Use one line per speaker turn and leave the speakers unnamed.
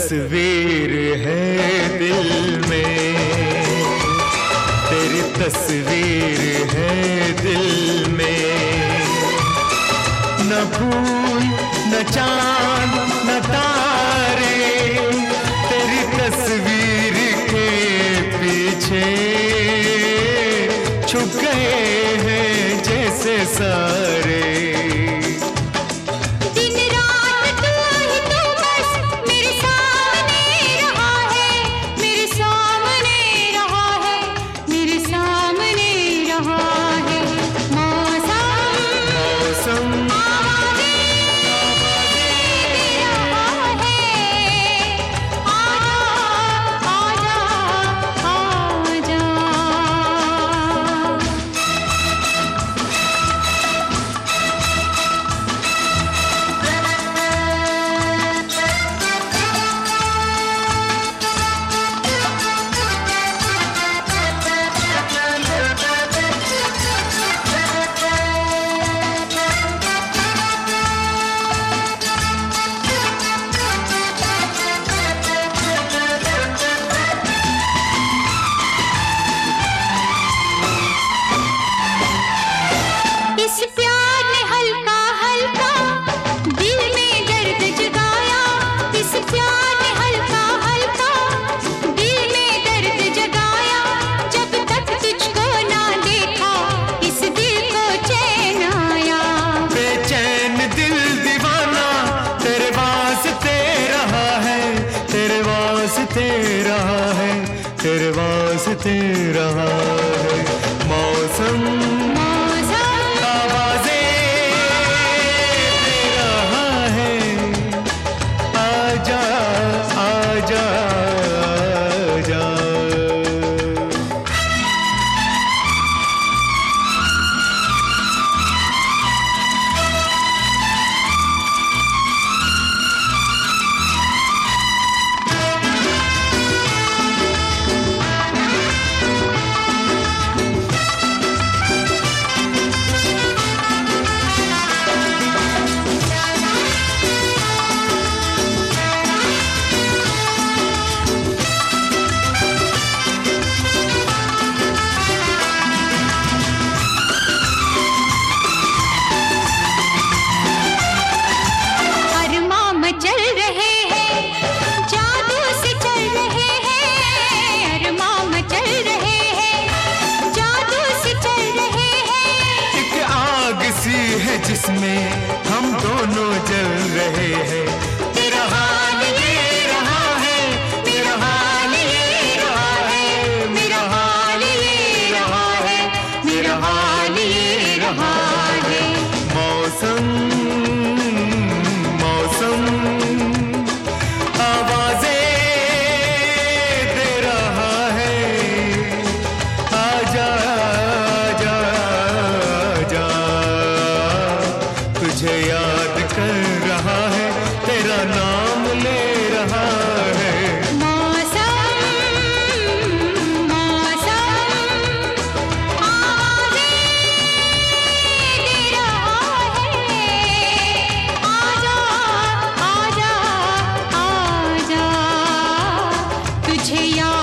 तस्वीर है दिल में, तेरी तस्वीर है दिल में। न फूल न चांद न तारे, तेरी तस्वीर के पीछे छुप गए हैं जैसे सारे। तेरे वास्ते रहा है मौसम, आवाज़ें दे रहा है। आजा आजा आजा। जिसमें हम दोनों जल रहे हैं। तेरा हाल ये रहा है, मेरा हाल ये रहा है, मेरा हाल ये रहा है, मेरा हाल ये रहा है। मौसम मौसम आवाज़ें दे रहा है। आजा आजा आजा, तुझे याद कर रहा है, तेरा नाम ले रहा है।
मौसम मौसम आवाज़ें दे रहा है। आजा आजा आजा, तुझे याद